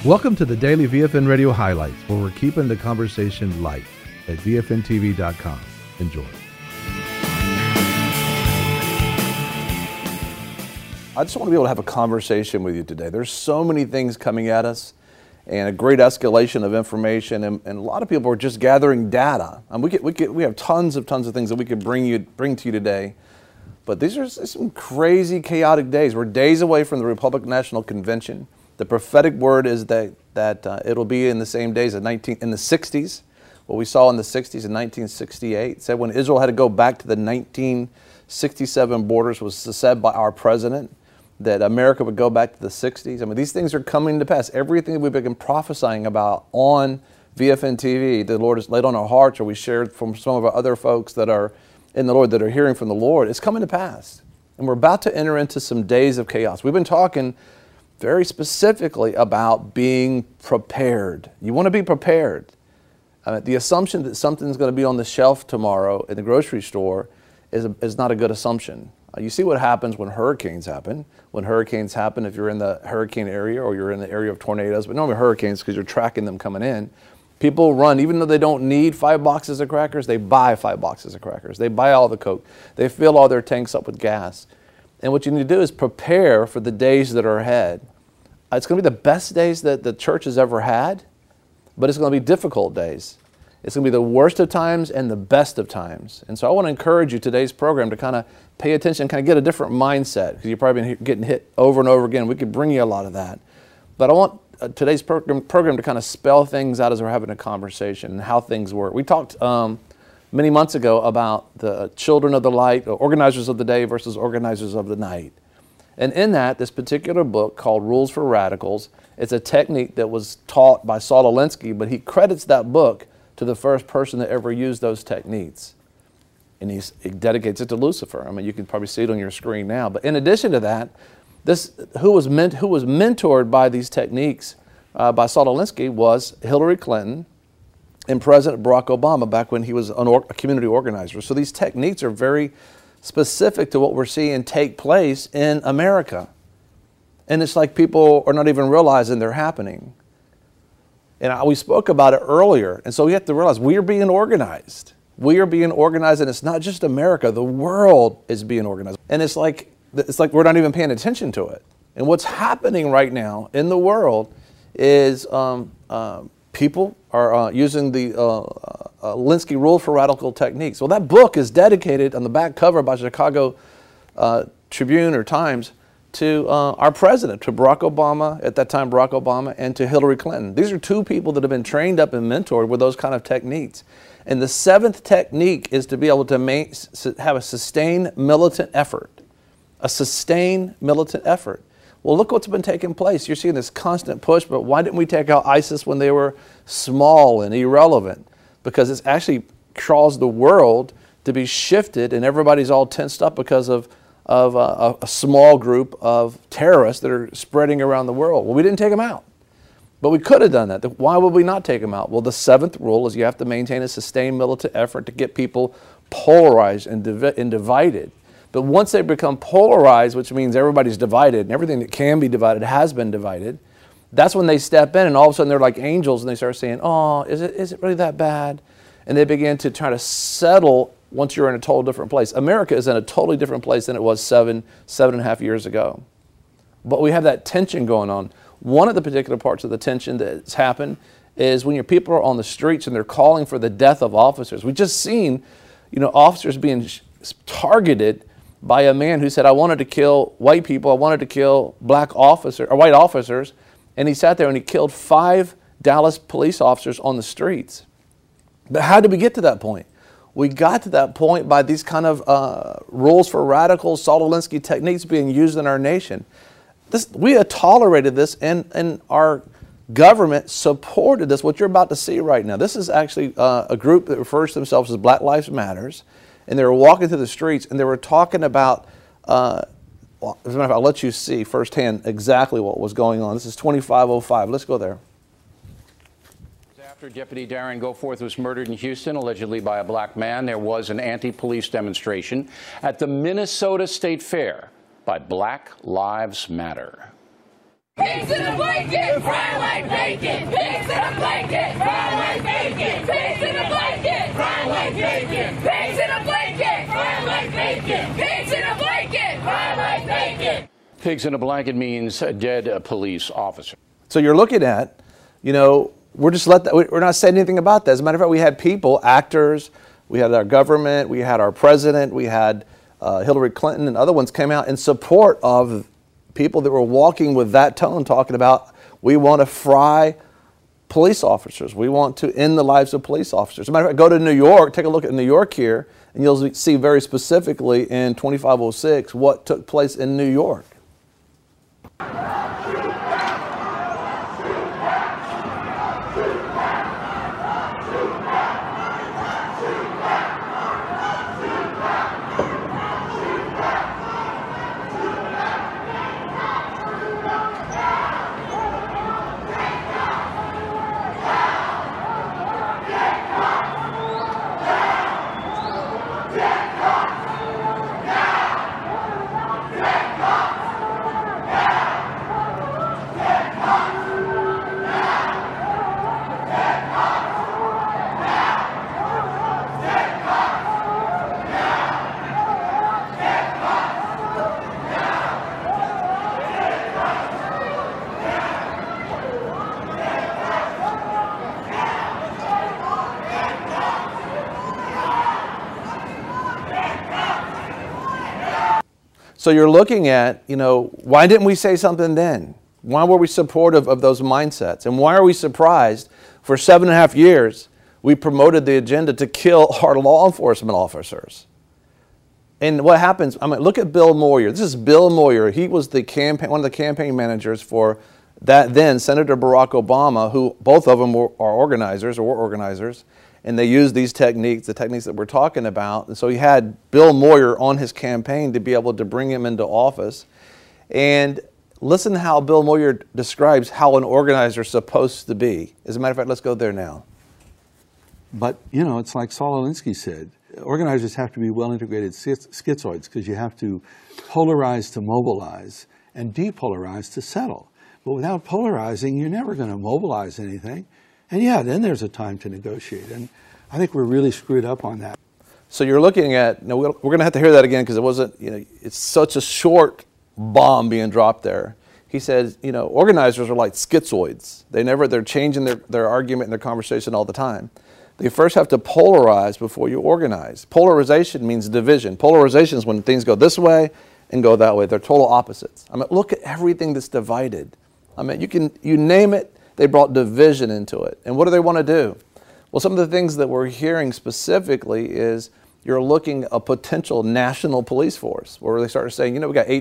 Welcome to the Daily VFN Radio Highlights, where we're keeping the conversation light at VFNTV.com. Enjoy. I just want to be able to have a conversation with you today. There's so many things coming at us and a great escalation of information, and a lot of people are just gathering data. We have tons of things that we could bring to you today. But these are some crazy, chaotic days. We're days away from the Republican National Convention. The prophetic word is that it'll be in the same days in the 60s. What we saw in the 60s in 1968 said when Israel had to go back to the 1967 borders was said by our president that America would go back to the 60s. I mean, these things are coming to pass. Everything that we've been prophesying about on VFN TV, the Lord has laid on our hearts, or we shared from some of our other folks that are in the Lord, that are hearing from the Lord, it's coming to pass. And we're about to enter into some days of chaos. We've been talking very specifically about being prepared. You want to be prepared. The assumption that something's going to be on the shelf tomorrow in the grocery store is not a good assumption. You see what happens when hurricanes happen. When hurricanes happen, if you're in the hurricane area or you're in the area of tornadoes, but normally hurricanes because you're tracking them coming in, people run, even though they don't need 5 boxes of crackers, they buy 5 boxes of crackers. They buy all the Coke. They fill all their tanks up with gas. And what you need to do is prepare for the days that are ahead. It's going to be the best days that the church has ever had, but it's going to be difficult days. It's going to be the worst of times and the best of times. And so I want to encourage you today's program to kind of pay attention, kind of get a different mindset, because you've probably been getting hit over and over again. We could bring you a lot of that. But I want today's program to kind of spell things out as we're having a conversation and how things work. We talked many months ago about the children of the light, organizers of the day versus organizers of the night. And in that, this particular book called Rules for Radicals, it's a technique that was taught by Saul Alinsky, but he credits that book to the first person that ever used those techniques. And he dedicates it to Lucifer. I mean, you can probably see it on your screen now. But in addition to that, who was mentored by these techniques by Saul Alinsky was Hillary Clinton and President Barack Obama back when he was a community organizer. So these techniques are very specific to what we're seeing take place in America. And it's like people are not even realizing they're happening. And we spoke about it earlier. And so we have to realize we are being organized. We are being organized, and it's not just America. The world is being organized. And it's like we're not even paying attention to it. And what's happening right now in the world is people are using the Alinsky Rules for Radical Techniques. Well, that book is dedicated on the back cover by Chicago Tribune or Times to our president, to Barack Obama, at that time Barack Obama, and to Hillary Clinton. These are two people that have been trained up and mentored with those kind of techniques. And the 7th technique is to be able to have a sustained militant effort. A sustained militant effort. Well, look what's been taking place. You're seeing this constant push, but why didn't we take out ISIS when they were small and irrelevant? Because it's actually caused the world to be shifted, and everybody's all tensed up because of a small group of terrorists that are spreading around the world. Well, we didn't take them out, but we could have done that. Why would we not take them out? Well, the 7th rule is you have to maintain a sustained militant effort to get people polarized and divided. But once they become polarized, which means everybody's divided and everything that can be divided has been divided, that's when they step in, and all of a sudden they're like angels and they start saying, oh, is it really that bad? And they begin to try to settle once you're in a total different place. America is in a totally different place than it was seven and a half years ago. But we have that tension going on. One of the particular parts of the tension that's happened is when your people are on the streets and they're calling for the death of officers. We've just seen, officers being targeted by a man who said, I wanted to kill white people, I wanted to kill white officers, and he sat there and he killed 5 Dallas police officers on the streets. But how did we get to that point? We got to that point by these kind of rules for radical Saul Alinsky techniques being used in our nation. We have tolerated this, and our government supported this, what you're about to see right now. This is actually a group that refers to themselves as Black Lives Matters, and they were walking through the streets, and they were talking about, as a matter of fact, I'll let you see firsthand exactly what was going on. This is 2505. Let's go there. After Deputy Darren Goforth was murdered in Houston, allegedly by a black man, there was an anti-police demonstration at the Minnesota State Fair by Black Lives Matter. Pigs in a blanket, fry like bacon. Pigs in a blanket, fry like bacon. Pigs in a blanket, fry like bacon. Pigs in a blanket, fry like bacon. Pigs in a blanket, fry like bacon. Pigs in a blanket means a dead police officer. So you're looking at, we're not saying anything about that. As a matter of fact, we had people, actors, we had our government, we had our president, we had Hillary Clinton and other ones came out in support of people that were walking with that tone, talking about we want to fry police officers. We want to end the lives of police officers. As a matter of fact, go to New York, take a look at New York here, and you'll see very specifically in 2506 what took place in New York. So you're looking at, why didn't we say something then? Why were we supportive of those mindsets? And why are we surprised for 7.5 years we promoted the agenda to kill our law enforcement officers? And what happens, look at Bill Moyer. This is Bill Moyer. He was one of the campaign managers for that then Senator Barack Obama, who both of them were organizers. And they used these techniques, the techniques that we're talking about. And so he had Bill Moyer on his campaign to be able to bring him into office. And listen to how Bill Moyer describes how an organizer is supposed to be. As a matter of fact, let's go there now. But, it's like Saul Alinsky said, organizers have to be well-integrated schizoids because you have to polarize to mobilize and depolarize to settle. But without polarizing, you're never going to mobilize anything. And yeah, then there's a time to negotiate. And I think we're really screwed up on that. So you're looking at, we're going to have to hear that again because it wasn't, it's such a short bomb being dropped there. He says, organizers are like schizoids. They're changing their argument and their conversation all the time. They first have to polarize before you organize. Polarization means division. Polarization is when things go this way and go that way. They're total opposites. Look at everything that's divided. You name it. They brought division into it. And what do they want to do? Well, some of the things that we're hearing specifically is you're looking at a potential national police force where they start saying, we got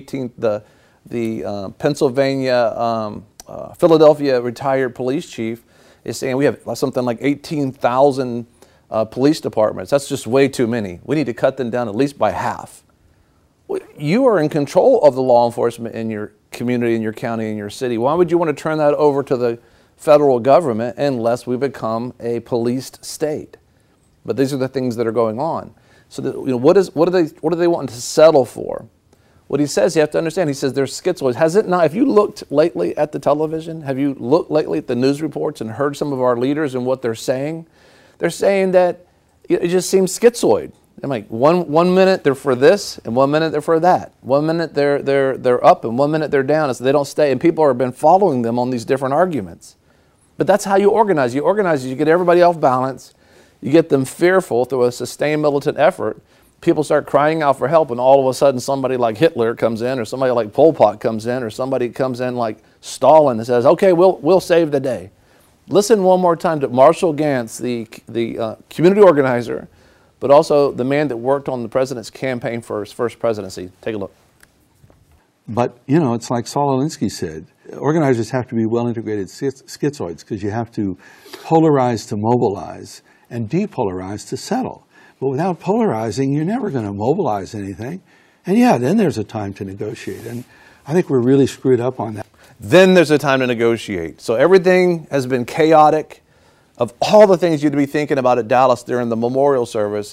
the Pennsylvania, Philadelphia retired police chief is saying we have something like 18,000 police departments. That's just way too many. We need to cut them down at least by half. Well, you are in control of the law enforcement in your community, in your county, in your city. Why would you want to turn that over to the federal government unless we become a policed state? But these are the things that are going on. So what do they want to settle for? What he says, you have to understand, he says there's schizoids. Has it not? Have you looked lately at the television? Have you looked lately at the news reports and heard some of our leaders and what they're saying? They're saying that it just seems schizoid. I'm like, one minute they're for this, and 1 minute they're for that. 1 minute they're up, and 1 minute they're down, and so they don't stay. And people have been following them on these different arguments. But that's how you organize. You organize, you get everybody off balance. You get them fearful through a sustained militant effort. People start crying out for help, and all of a sudden somebody like Hitler comes in, or somebody like Pol Pot comes in, or somebody comes in like Stalin and says, okay, we'll save the day. Listen one more time to Marshall Gantz, the community organizer, but also the man that worked on the president's campaign for his first presidency. Take a look. But, it's like Saul Alinsky said, organizers have to be well-integrated schizoids because you have to polarize to mobilize and depolarize to settle. But without polarizing, you're never going to mobilize anything. And yeah, then there's a time to negotiate. And I think we're really screwed up on that. Then there's a time to negotiate. So everything has been chaotic. Of all the things you'd be thinking about at Dallas during the memorial service,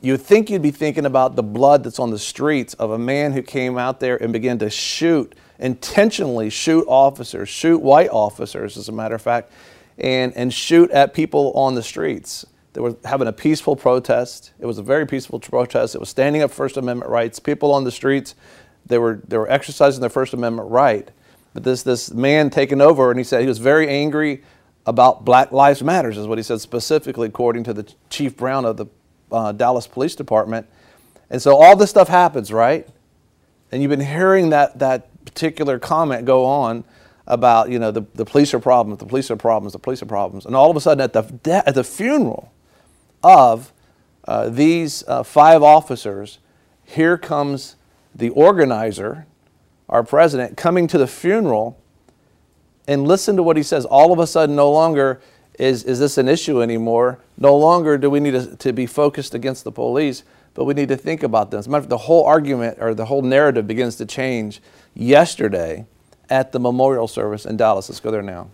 you would think you'd be thinking about the blood that's on the streets of a man who came out there and began to intentionally shoot officers, shoot white officers, as a matter of fact, and shoot at people on the streets. They were having a peaceful protest. It was a very peaceful protest. It was standing up for First Amendment rights. People on the streets, they were exercising their First Amendment right. But this man taking over, and he said he was very angry about Black Lives Matters, is what he said specifically, according to the Chief Brown of the Dallas Police Department. And so all this stuff happens, right? And you've been hearing that particular comment go on about, you know, the police are problems, the police are problems, the police are problems. And all of a sudden at the funeral of these 5 officers, here comes the organizer, our president, coming to the funeral, and listen to what he says. All of a sudden, no longer is this an issue anymore. No longer do we need to be focused against the police, but we need to think about this. As a matter of fact, the whole argument or the whole narrative begins to change yesterday at the memorial service in Dallas. Let's go there now.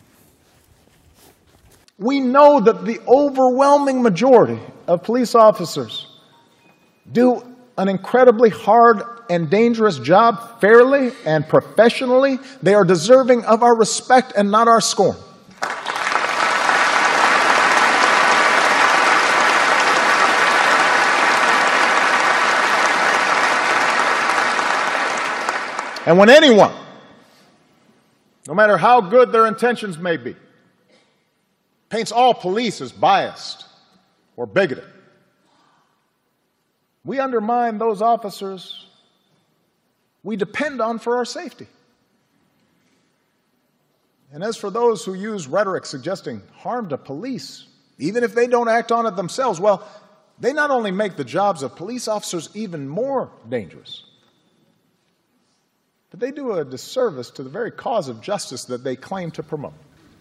We know that the overwhelming majority of police officers do an incredibly hard and dangerous job fairly and professionally. They are deserving of our respect and not our scorn. And when anyone, no matter how good their intentions may be, paints all police as biased or bigoted, we undermine those officers we depend on for our safety. And as for those who use rhetoric suggesting harm to police, even if they don't act on it themselves, well, they not only make the jobs of police officers even more dangerous, but they do a disservice to the very cause of justice that they claim to promote.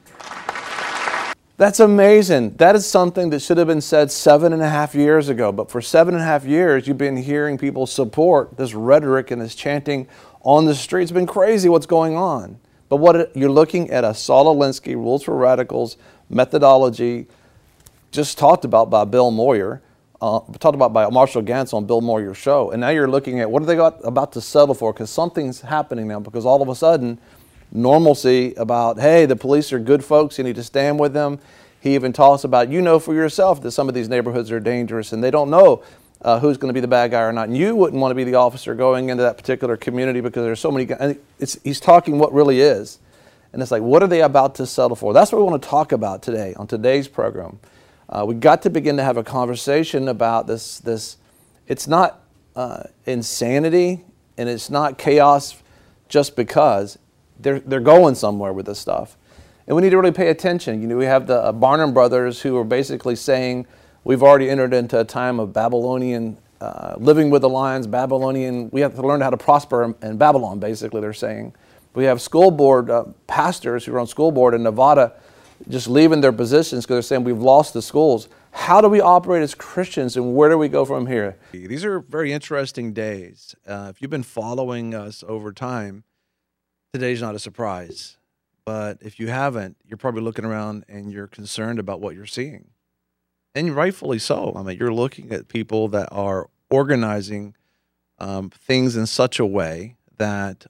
That's amazing. That is something that should have been said 7.5 years ago. But for 7.5 years, you've been hearing people support this rhetoric and this chanting on the streets. It's been crazy what's going on. But what you're looking at a Saul Alinsky, Rules for Radicals methodology, just talked about by Bill Moyer, talked about by Marshall Gantz on Bill Moyer's show. And now you're looking at what are they about to settle for? Because something's happening now, because all of a sudden, normalcy about, hey, the police are good folks, you need to stand with them. He even talks about, you know for yourself that some of these neighborhoods are dangerous and they don't know who's going to be the bad guy or not. And you wouldn't want to be the officer going into that particular community because there's so many guys. He's talking what really is. And it's like, what are they about to settle for? That's what we want to talk about today on today's program. We got to begin to have a conversation about this. It's not insanity and it's not chaos just because. They're going somewhere with this stuff. And we need to really pay attention. You know, we have the Barnum brothers who are basically saying we've already entered into a time of Babylonian, living with the lions, Babylonian, we have to learn how to prosper in Babylon, basically they're saying. We have school board pastors who are on school board in Nevada just leaving their positions because they're saying we've lost the schools. How do we operate as Christians and where do we go from here? These are very interesting days. If you've been following us over time, today's not a surprise, but if you haven't, you're probably looking around and you're concerned about what you're seeing. And rightfully so. I mean, you're looking at people that are organizing things in such a way that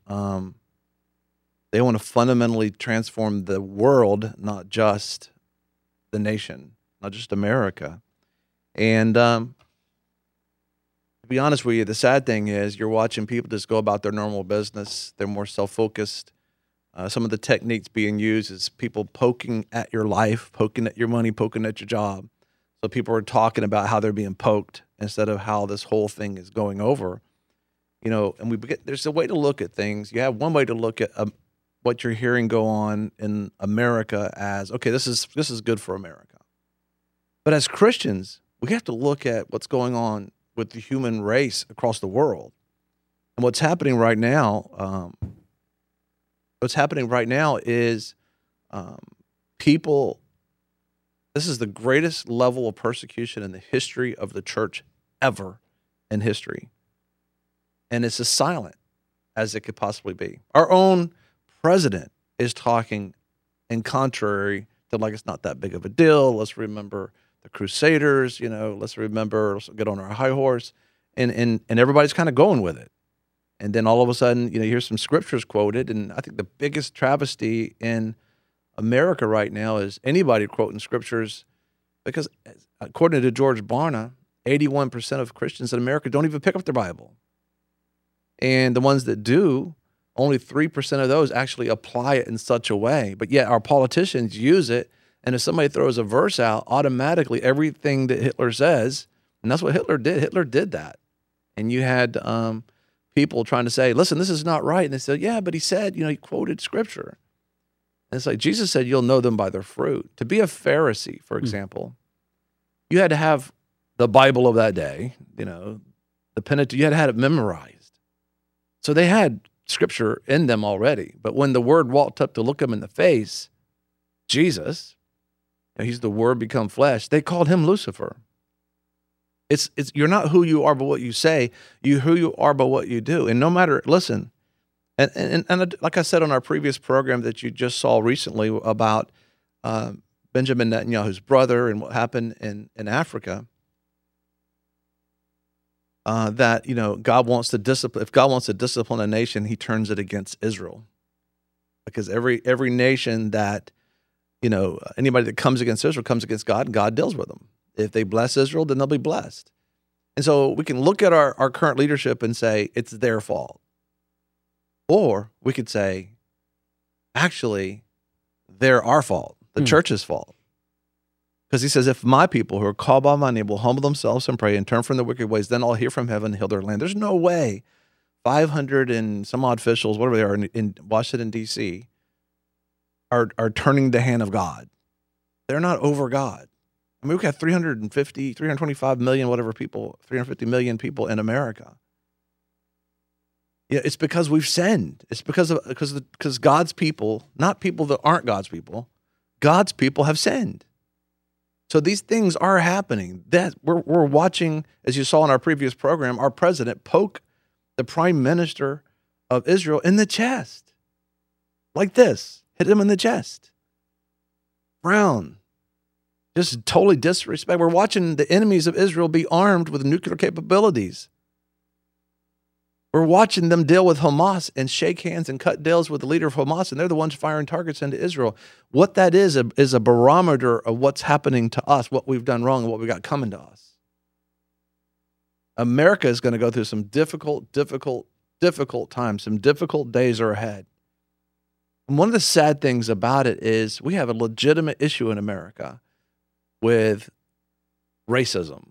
they want to fundamentally transform the world, not just the nation, not just America. And to be honest with you, the sad thing is you're watching people just go about their normal business. They're more self-focused. Some of the techniques being used is people poking at your life, poking at your money, poking at your job. So people are talking about how they're being poked instead of how this whole thing is going over. You know, and there's a way to look at things. You have one way to look at what you're hearing go on in America as, okay, this is good for America. But as Christians, we have to look at what's going on with the human race across the world. And what's happening right now, is people, this is the greatest level of persecution in the history of the church ever in history. And it's as silent as it could possibly be. Our own president is talking in contrary to like it's not that big of a deal. Let's remember the Crusaders, let's remember, let's get on our high horse. And everybody's kind of going with it. And then all of a sudden, you hear some scriptures quoted. And I think the biggest travesty in America right now is anybody quoting scriptures, because according to George Barna, 81% of Christians in America don't even pick up their Bible. And the ones that do, only 3% of those actually apply it in such a way. But yet our politicians use it. And if somebody throws a verse out, automatically everything that Hitler says, and that's what Hitler did. Hitler did that. And you had people trying to say, listen, this is not right. And they said, yeah, but he said, he quoted scripture. And it's like Jesus said, you'll know them by their fruit. To be a Pharisee, for example, you had to have the Bible of that day, the Pentateuch, you had to have it memorized. So they had scripture in them already. But when the word walked up to look them in the face, Jesus, he's the word become flesh, they called him Lucifer. It's you're not who you are by what you say, you're who you are by what you do. And no matter, listen, and like I said on our previous program that you just saw recently about Benjamin Netanyahu's brother and what happened in Africa, that, God wants to discipline, if God wants to discipline a nation, he turns it against Israel. Because every nation that, anybody that comes against Israel comes against God, and God deals with them. If they bless Israel, then they'll be blessed. And so we can look at our current leadership and say it's their fault. Or we could say, actually, they're our fault, the church's fault. Because he says, if my people who are called by my name will humble themselves and pray and turn from their wicked ways, then I'll hear from heaven and heal their land. There's no way 500 and some odd officials, whatever they are in Washington, D.C., are turning the hand of God. They're not over God. I mean, we've got 325 million, whatever people, 350 million people in America. Yeah, it's because we've sinned. It's because God's people, not people that aren't God's people have sinned. So these things are happening. That we're watching, as you saw in our previous program, our president poke the prime minister of Israel in the chest, like this, hit him in the chest. Frown. Just totally disrespect. We're watching the enemies of Israel be armed with nuclear capabilities. We're watching them deal with Hamas and shake hands and cut deals with the leader of Hamas, and they're the ones firing targets into Israel. What that is a barometer of what's happening to us, what we've done wrong, and what we got coming to us. America is going to go through some difficult times. Some difficult days are ahead. And one of the sad things about it is we have a legitimate issue in America with racism.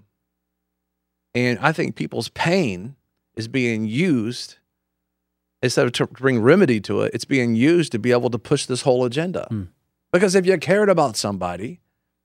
And I think people's pain is being used, instead of to bring remedy to it, it's being used to be able to push this whole agenda. Because if you cared about somebody,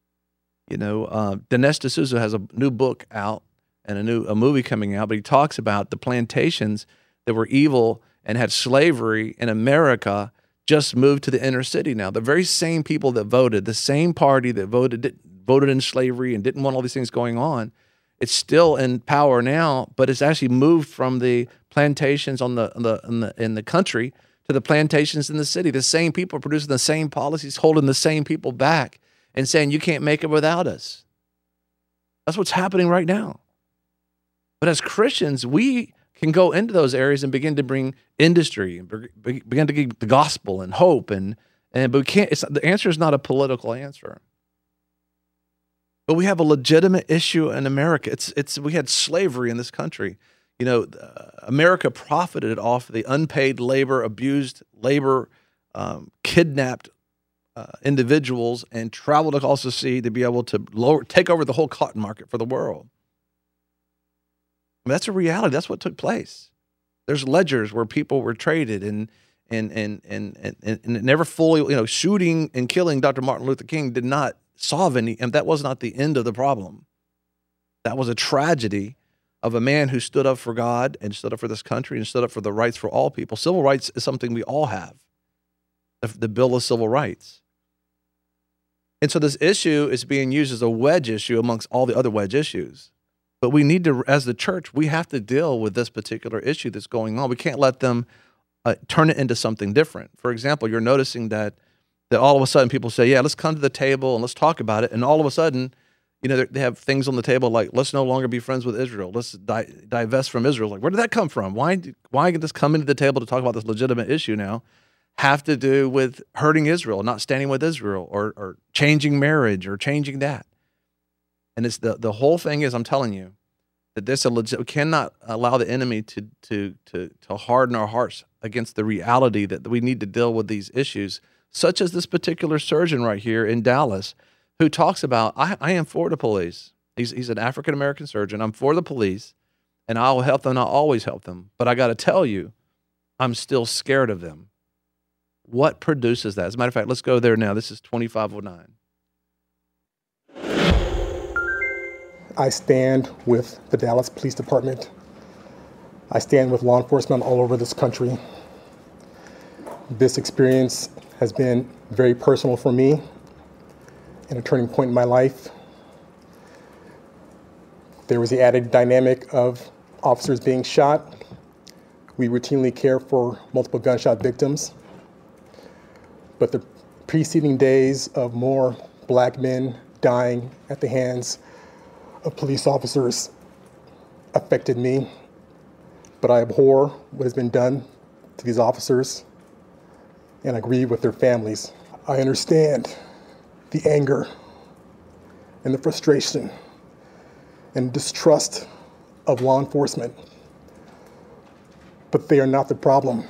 Dinesh D'Souza has a new book out and a movie coming out, but he talks about the plantations that were evil and had slavery in America just moved to the inner city now. The very same people that voted, the same party that voted in slavery and didn't want all these things going on, it's still in power now, but it's actually moved from the plantations in the country to the plantations in the city. The same people are producing the same policies, holding the same people back and saying, you can't make it without us. That's what's happening right now. But as Christians, we can go into those areas and begin to bring industry and begin to give the gospel and hope. But we can't, the answer is not a political answer. But we have a legitimate issue in America. We had slavery in this country. America profited off the unpaid labor, abused labor, kidnapped individuals, and traveled across the sea to be able to take over the whole cotton market for the world. I mean, that's a reality. That's what took place. There's ledgers where people were traded and it never fully, shooting and killing Dr. Martin Luther King did not solve any, and that was not the end of the problem. That was a tragedy of a man who stood up for God and stood up for this country and stood up for the rights for all people. Civil rights is something we all have, the Bill of Civil Rights. And so this issue is being used as a wedge issue amongst all the other wedge issues. But we need to, as the church, we have to deal with this particular issue that's going on. We can't let them turn it into something different. For example, you're noticing that all of a sudden people say, yeah, let's come to the table and let's talk about it. And all of a sudden, You know, they have things on the table like, let's no longer be friends with Israel. Let's divest from Israel. Like, where did that come from? Why did this come into the table to talk about this legitimate issue now have to do with hurting Israel, not standing with Israel, or changing marriage or changing that? And it's the whole thing is, I'm telling you, that we cannot allow the enemy to harden our hearts against the reality that we need to deal with these issues, such as this particular surgeon right here in Dallas, who talks about, I am for the police. He's an African-American surgeon. I'm for the police, and I'll help them. I'll always help them. But I got to tell you, I'm still scared of them. What produces that? As a matter of fact, let's go there now. This is 2509. I stand with the Dallas Police Department. I stand with law enforcement all over this country. This experience has been very personal for me and a turning point in my life. There was the added dynamic of officers being shot. We routinely care for multiple gunshot victims. But the preceding days of more black men dying at the hands of police officers affected me. But I abhor what has been done to these officers, and I grieve with their families. I understand the anger and the frustration and distrust of law enforcement, but they are not the problem.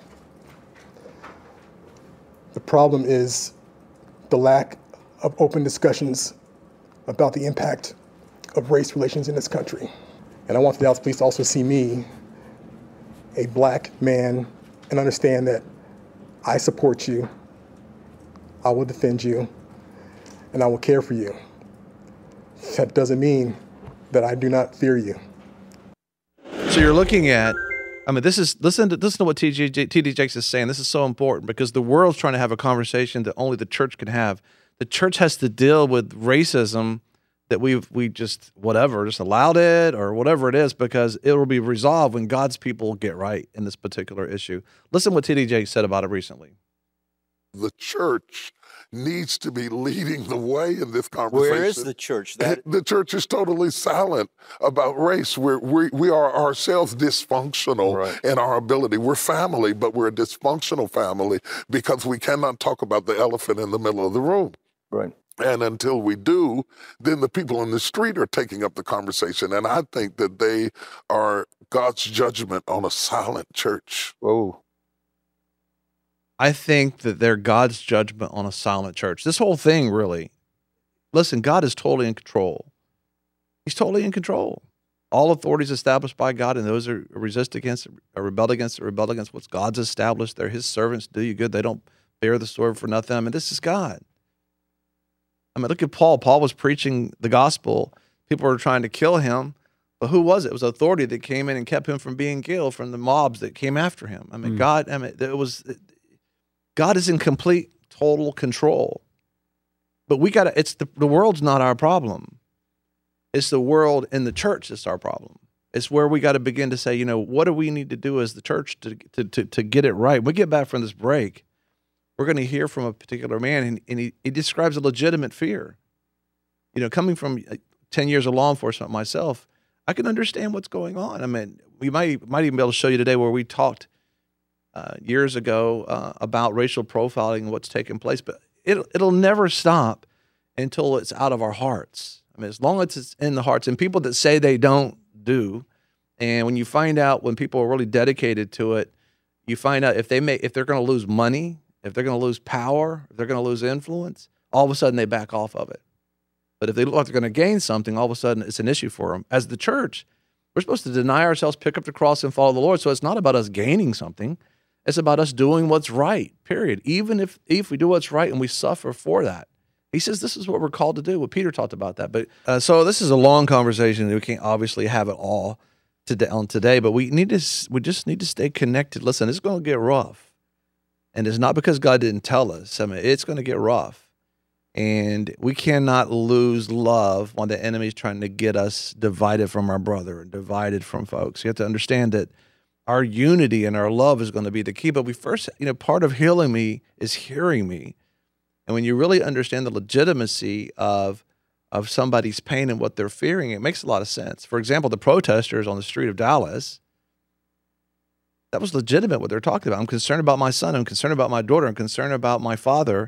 The problem is the lack of open discussions about the impact of race relations in this country. And I want the Dallas Police to also see me, a black man, and understand that I support you, I will defend you, and I will care for you. That doesn't mean that I do not fear you. So you're looking at, I mean, listen to what T.D. Jakes is saying. This is so important because the world's trying to have a conversation that only the church can have. The church has to deal with racism that we just allowed it or whatever it is, because it will be resolved when God's people get right in this particular issue. Listen to what T.D. Jakes said about it recently. The church needs to be leading the way in this conversation. Where is the church? The church is totally silent about race. We are ourselves dysfunctional in our ability. We're family, but we're a dysfunctional family because we cannot talk about the elephant in the middle of the room. Right. And until we do, then the people in the street are taking up the conversation. And I think that they are God's judgment on a silent church. Whoa. I think that they're God's judgment on a silent church. This whole thing, really, listen, God is totally in control. He's totally in control. All authority is established by God, and those who resist against, or rebel against what God's established. They're his servants, do you good. They don't bear the sword for nothing. I mean, this is God. I mean, look at Paul. Paul was preaching the gospel. People were trying to kill him. But who was it? It was authority that came in and kept him from being killed, from the mobs that came after him. I mean, God is in complete, total control. But we got to, it's the world's not our problem. It's the world and the church that's our problem. It's where we got to begin to say, what do we need to do as the church to get it right? When we get back from this break, we're going to hear from a particular man, and he describes a legitimate fear. Coming from 10 years of law enforcement myself, I can understand what's going on. I mean, we might even be able to show you today where we talked years ago about racial profiling and what's taking place, but it'll never stop until it's out of our hearts. I mean, as long as it's in the hearts, and people that say they don't do, and when you find out when people are really dedicated to it, you find out if they're going to lose money, if they're going to lose power, if they're going to lose influence, all of a sudden they back off of it. But if they look like they're going to gain something, all of a sudden it's an issue for them. As the church, we're supposed to deny ourselves, pick up the cross, and follow the Lord. So it's not about us gaining something. It's about us doing what's right, period. Even if we do what's right and we suffer for that. He says this is what we're called to do. Well, Peter talked about that. But so this is a long conversation. We can't obviously have it all today, but we just need to stay connected. Listen, it's going to get rough. And it's not because God didn't tell us. I mean, it's going to get rough. And we cannot lose love when the enemy is trying to get us divided from our brother and divided from folks. You have to understand that our unity and our love is going to be the key. But we first, part of healing me is hearing me. And when you really understand the legitimacy of of somebody's pain and what they're fearing, it makes a lot of sense. For example, the protesters on the street of Dallas, that was legitimate what they're talking about. I'm concerned about my son. I'm concerned about my daughter. I'm concerned about my father.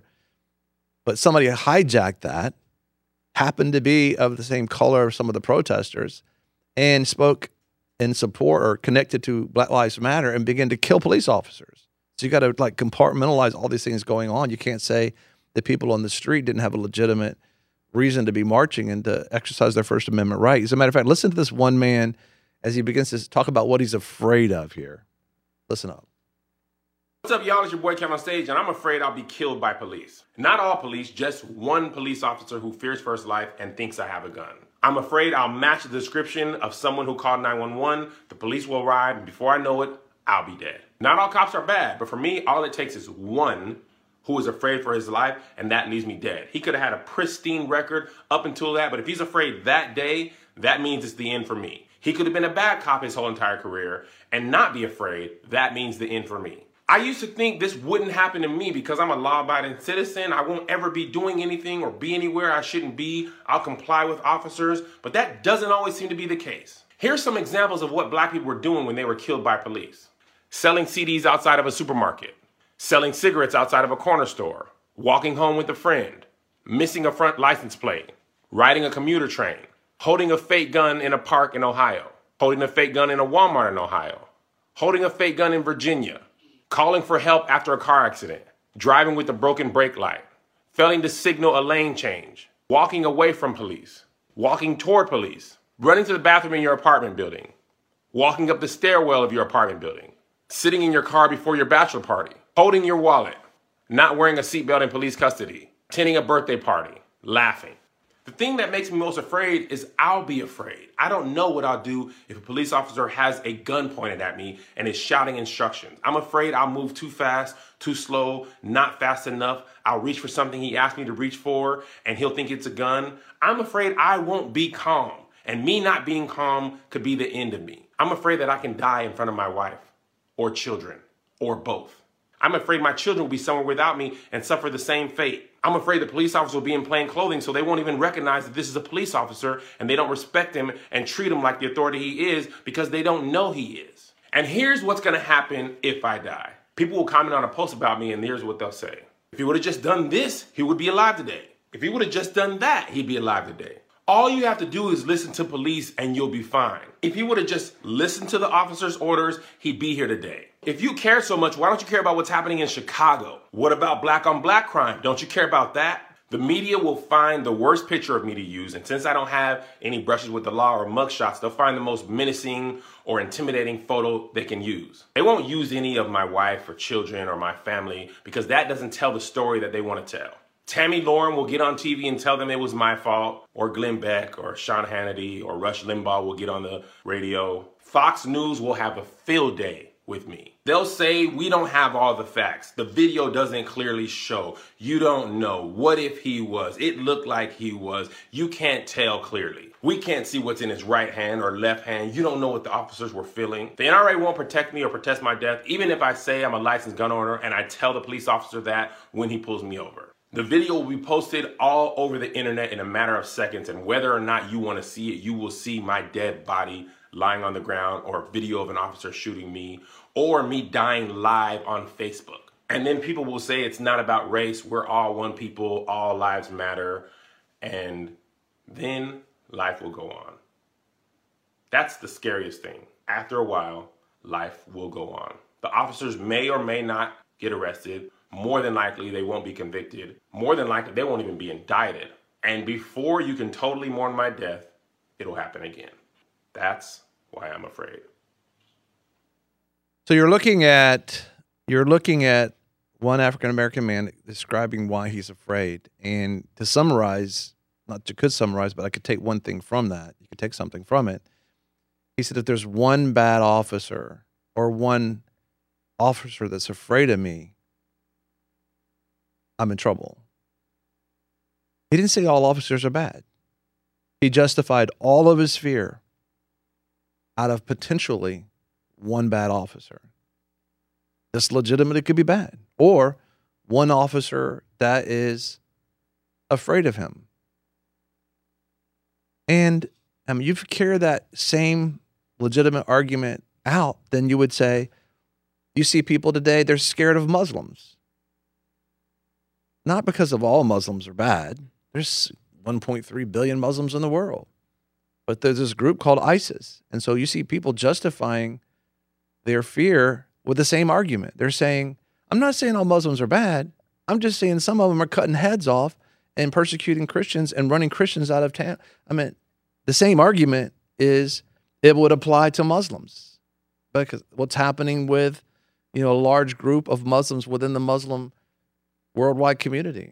But somebody hijacked that, happened to be of the same color of some of the protesters, and spoke in support or connected to Black Lives Matter and began to kill police officers. So you got to like compartmentalize all these things going on. You can't say the people on the street didn't have a legitimate reason to be marching and to exercise their First Amendment right. As a matter of fact, listen to this one man as he begins to talk about what he's afraid of here. Listen up. What's up, y'all? It's your boy Kevin on stage, and I'm afraid I'll be killed by police. Not all police, just one police officer who fears for his life and thinks I have a gun. I'm afraid I'll match the description of someone who called 911, the police will arrive, and before I know it, I'll be dead. Not all cops are bad, but for me, all it takes is one who is afraid for his life, and that leaves me dead. He could have had a pristine record up until that, but if he's afraid that day, that means it's the end for me. He could have been a bad cop his whole entire career and not be afraid. That means the end for me. I used to think this wouldn't happen to me because I'm a law-abiding citizen. I won't ever be doing anything or be anywhere I shouldn't be. I'll comply with officers, but that doesn't always seem to be the case. Here's some examples of what black people were doing when they were killed by police. Selling CDs outside of a supermarket. Selling cigarettes outside of a corner store. Walking home with a friend. Missing a front license plate. Riding a commuter train. Holding a fake gun in a park in Ohio. Holding a fake gun in a Walmart in Ohio. Holding a fake gun in Virginia. Calling for help after a car accident. Driving with a broken brake light. Failing to signal a lane change. Walking away from police. Walking toward police. Running to the bathroom in your apartment building. Walking up the stairwell of your apartment building. Sitting in your car before your bachelor party. Holding your wallet. Not wearing a seatbelt in police custody. Attending a birthday party. Laughing. The thing that makes me most afraid is I'll be afraid. I don't know what I'll do if a police officer has a gun pointed at me and is shouting instructions. I'm afraid I'll move too fast, too slow, not fast enough. I'll reach for something he asked me to reach for and he'll think it's a gun. I'm afraid I won't be calm, and me not being calm could be the end of me. I'm afraid that I can die in front of my wife or children or both. I'm afraid my children will be somewhere without me and suffer the same fate. I'm afraid the police officer will be in plain clothing so they won't even recognize that this is a police officer and they don't respect him and treat him like the authority he is because they don't know he is. And here's what's gonna happen if I die. People will comment on a post about me and here's what they'll say. If he would have just done this, he would be alive today. If he would have just done that, he'd be alive today. All you have to do is listen to police and you'll be fine. If he would have just listened to the officer's orders, he'd be here today. If you care so much, why don't you care about what's happening in Chicago? What about black on black crime? Don't you care about that? The media will find the worst picture of me to use, and since I don't have any brushes with the law or mugshots, they'll find the most menacing or intimidating photo they can use. They won't use any of my wife or children or my family because that doesn't tell the story that they want to tell. Tammy Lauren will get on TV and tell them it was my fault, or Glenn Beck, or Sean Hannity, or Rush Limbaugh will get on the radio. Fox News will have a field day with me. They'll say we don't have all the facts. The video doesn't clearly show. You don't know. What if he was? It looked like he was. You can't tell clearly. We can't see what's in his right hand or left hand. You don't know what the officers were feeling. The NRA won't protect me or protest my death, even if I say I'm a licensed gun owner and I tell the police officer that when he pulls me over. The video will be posted all over the internet in a matter of seconds, and whether or not you want to see it, you will see my dead body lying on the ground, or a video of an officer shooting me, or me dying live on Facebook. And then people will say it's not about race, we're all one people, all lives matter, and then life will go on. That's the scariest thing. After a while, life will go on. The officers may or may not get arrested. More than likely, they won't be convicted. More than likely, they won't even be indicted. And before you can totally mourn my death, it'll happen again. That's why I'm afraid. So you're looking at one African-American man describing why he's afraid. And to summarize, not you could summarize, but I could take one thing from that. You could take something from it. He said, if there's one bad officer or one officer that's afraid of me, I'm in trouble. He didn't say all officers are bad. He justified all of his fear out of potentially one bad officer. This legitimately could be bad. Or one officer that is afraid of him. And you carry that same legitimate argument out, then you would say, you see people today, they're scared of Muslims. Not because of all Muslims are bad. There's 1.3 billion Muslims in the world. But there's this group called ISIS. And so you see people justifying their fear with the same argument. They're saying, I'm not saying all Muslims are bad. I'm just saying some of them are cutting heads off and persecuting Christians and running Christians out of town. I mean, the same argument is it would apply to Muslims. Because what's happening with, a large group of Muslims within the Muslim worldwide community.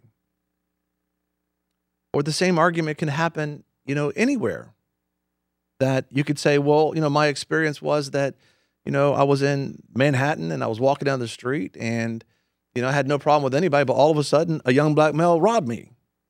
Or the same argument can happen, anywhere. That you could say, well, my experience was that, I was in Manhattan and I was walking down the street and, I had no problem with anybody, but all of a sudden a young black male robbed me.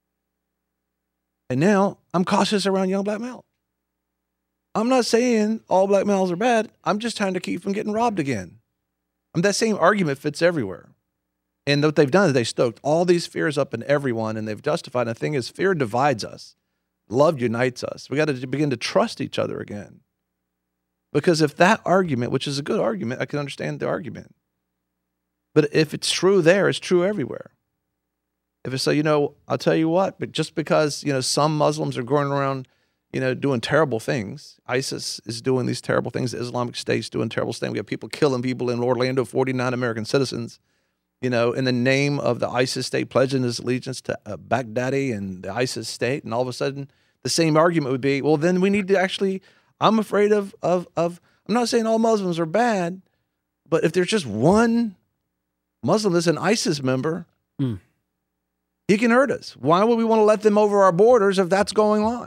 And now I'm cautious around young black male. I'm not saying all black males are bad. I'm just trying to keep from getting robbed again. That same argument fits everywhere. And what they've done is they stoked all these fears up in everyone, and they've justified. And the thing is, fear divides us. Love unites us. We got to begin to trust each other again. Because if that argument, which is a good argument, I can understand the argument. But if it's true there, it's true everywhere. If it's so, I'll tell you what, but just because, some Muslims are going around, doing terrible things, ISIS is doing these terrible things, the Islamic State's doing terrible things. We have people killing people in Orlando, 49 American citizens, in the name of the ISIS state, pledging his allegiance to Baghdadi and the ISIS state. And all of a sudden, the same argument would be, well, then we need to actually, I'm afraid of I'm not saying all Muslims are bad, but if there's just one Muslim that's an ISIS member, he can hurt us. Why would we want to let them over our borders if that's going on?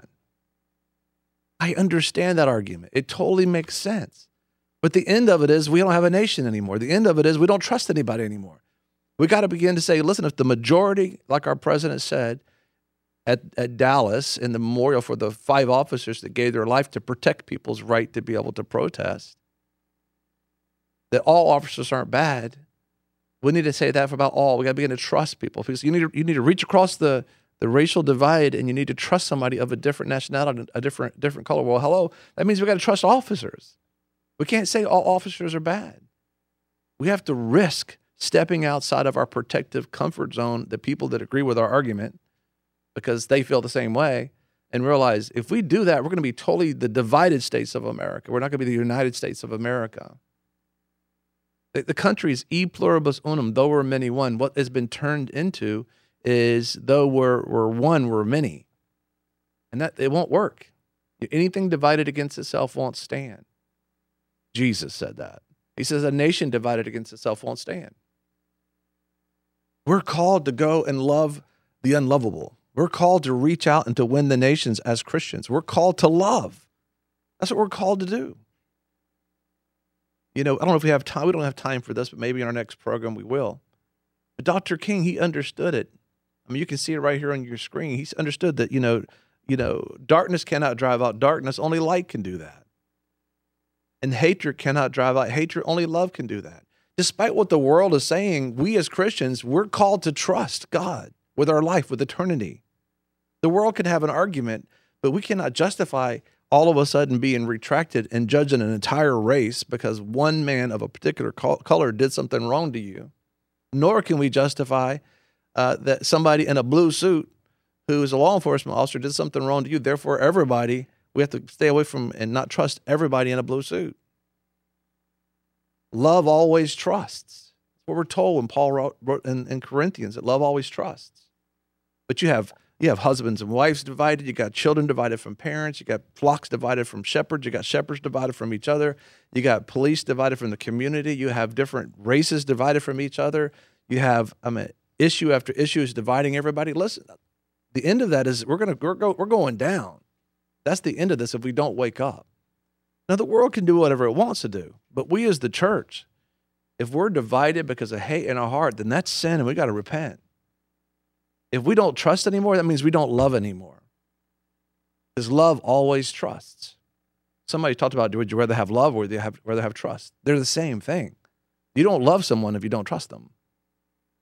I understand that argument. It totally makes sense. But the end of it is we don't have a nation anymore. The end of it is we don't trust anybody anymore. We got to begin to say, listen, if the majority, like our president said at Dallas in the memorial for the 5 officers that gave their life to protect people's right to be able to protest, that all officers aren't bad, we need to say that about all. We got to begin to trust people, because you need to reach across the racial divide, and you need to trust somebody of a different nationality, a different color. Well, hello, that means we got to trust officers. We can't say all officers are bad. We have to risk stepping outside of our protective comfort zone, the people that agree with our argument, because they feel the same way, and realize if we do that, we're going to be totally the divided states of America. We're not going to be the United States of America. The country is e pluribus unum, though we're many one. What has been turned into is though we're one, we're many. And that it won't work. Anything divided against itself won't stand. Jesus said that. He says a nation divided against itself won't stand. We're called to go and love the unlovable. We're called to reach out and to win the nations as Christians. We're called to love. That's what we're called to do. I don't know if we have time. We don't have time for this, but maybe in our next program we will. But Dr. King, he understood it. I mean, you can see it right here on your screen. He's understood that, darkness cannot drive out darkness. Only light can do that. And hatred cannot drive out hatred. Only love can do that. Despite what the world is saying, we as Christians, we're called to trust God with our life, with eternity. The world can have an argument, but we cannot justify all of a sudden being retracted and judging an entire race because one man of a particular color did something wrong to you. Nor can we justify that somebody in a blue suit who is a law enforcement officer did something wrong to you. Therefore, everybody, we have to stay away from and not trust everybody in a blue suit. Love always trusts. That's what we're told when Paul wrote in Corinthians, that love always trusts. But you have husbands and wives divided. You got children divided from parents. You got flocks divided from shepherds. You got shepherds divided from each other. You got police divided from the community. You have different races divided from each other. You have issue after issue is dividing everybody. Listen, the end of that is we're going down. That's the end of this if we don't wake up. Now the world can do whatever it wants to do, but we as the church, if we're divided because of hate in our heart, then that's sin, and we got to repent. If we don't trust anymore, that means we don't love anymore. Because love always trusts. Somebody talked about, would you rather have love or would you rather have trust? They're the same thing. You don't love someone if you don't trust them.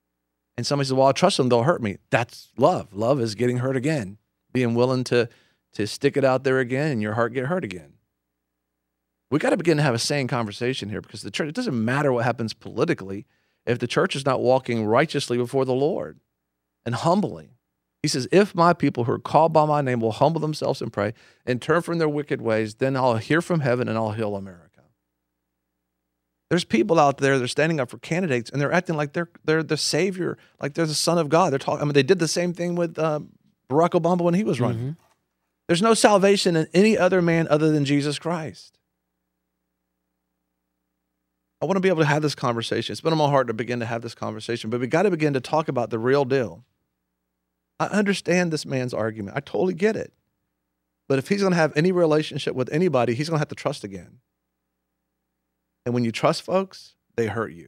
And somebody says, well, I'll trust them, they'll hurt me. That's love. Love is getting hurt again, being willing to to stick it out there again and your heart get hurt again. We got to begin to have a sane conversation here, because the church, it doesn't matter what happens politically if the church is not walking righteously before the Lord and humbly. He says, if my people who are called by my name will humble themselves and pray and turn from their wicked ways, then I'll hear from heaven and I'll heal America. There's people out there, they're standing up for candidates and they're acting like they're the savior, like they're the son of God. They're talking. I mean, they did the same thing with Barack Obama when he was running. Mm-hmm. There's no salvation in any other man other than Jesus Christ. I want to be able to have this conversation. It's been on my heart to begin to have this conversation, but we got to begin to talk about the real deal. I understand this man's argument. I totally get it. But if he's going to have any relationship with anybody, he's going to have to trust again. And when you trust folks, they hurt you.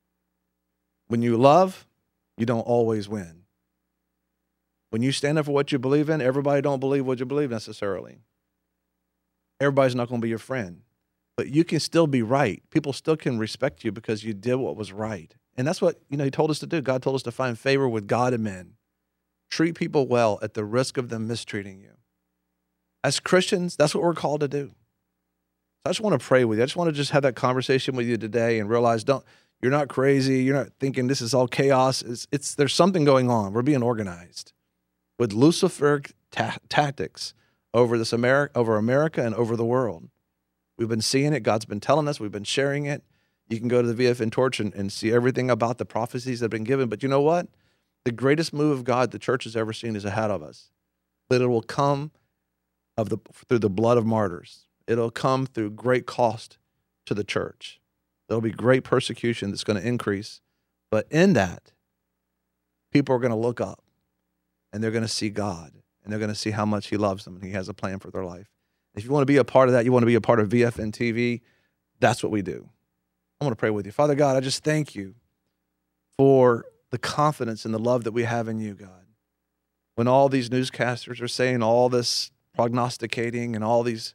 When you love, you don't always win. When you stand up for what you believe in, everybody don't believe what you believe necessarily. Everybody's not going to be your friend. But you can still be right. People still can respect you because you did what was right. And that's what, he told us to do. God told us to find favor with God and men. Treat people well at the risk of them mistreating you. As Christians, that's what we're called to do. So I just want to pray with you. I just want to just have that conversation with you today and realize you're not crazy. You're not thinking this is all chaos. There's something going on. We're being organized with Luciferic tactics over America and over the world. We've been seeing it. God's been telling us. We've been sharing it. You can go to the VFN Torch and see everything about the prophecies that have been given. But you know what? The greatest move of God the church has ever seen is ahead of us. That it will come through the blood of martyrs. It'll come through great cost to the church. There'll be great persecution that's going to increase. But in that, people are going to look up and they're going to see God and they're going to see how much he loves them and he has a plan for their life. If you want to be a part of that, you want to be a part of VFN TV, that's what we do. I want to pray with you. Father God, I just thank you for the confidence and the love that we have in you, God. When all these newscasters are saying all this prognosticating and all these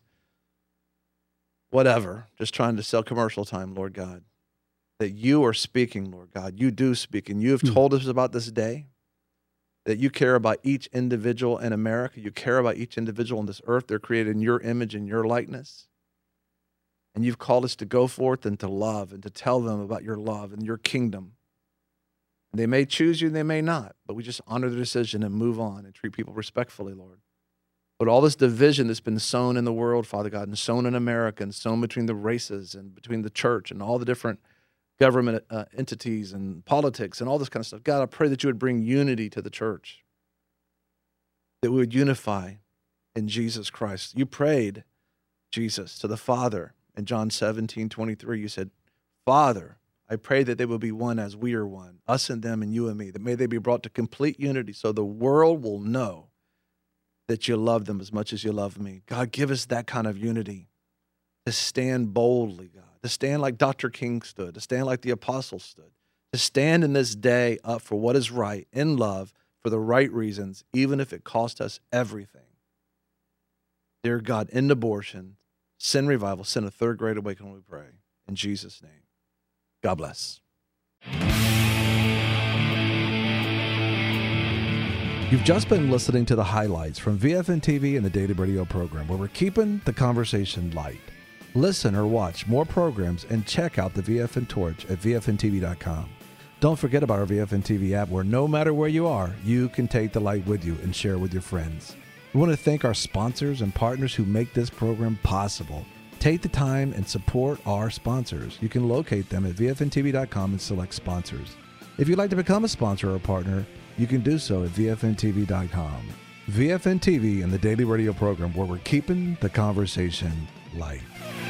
whatever, just trying to sell commercial time, Lord God, that you are speaking, Lord God. You do speak, and you have told us about this day, that you care about each individual in America. You care about each individual on this earth. They're created in your image and your likeness. And you've called us to go forth and to love and to tell them about your love and your kingdom. They may choose you, they may not, but we just honor the decision and move on and treat people respectfully, Lord. But all this division that's been sown in the world, Father God, and sown in America, and sown between the races and between the church and all the different government entities and politics and all this kind of stuff. God, I pray that you would bring unity to the church, that we would unify in Jesus Christ. You prayed, Jesus, to the Father in John 17:23. You said, Father, I pray that they will be one as we are one, us and them and you and me, that may they be brought to complete unity so the world will know that you love them as much as you love me. God, give us that kind of unity to stand boldly, God, to stand like Dr. King stood, to stand like the apostles stood, to stand in this day up for what is right in love for the right reasons, even if it cost us everything. Dear God, end abortion, send revival, send a third great awakening, we pray. In Jesus' name. God bless. You've just been listening to the highlights from VFN TV and the Daily Radio program, where we're keeping the conversation light. Listen or watch more programs and check out the VFN Torch at VFNTV.com. Don't forget about our VFN TV app, where no matter where you are, you can take the light with you and share with your friends. We want to thank our sponsors and partners who make this program possible. Take the time and support our sponsors. You can locate them at VFNTV.com and select sponsors. If you'd like to become a sponsor or a partner, you can do so at VFNTV.com. VFN TV and the Daily Radio program, where we're keeping the conversation light.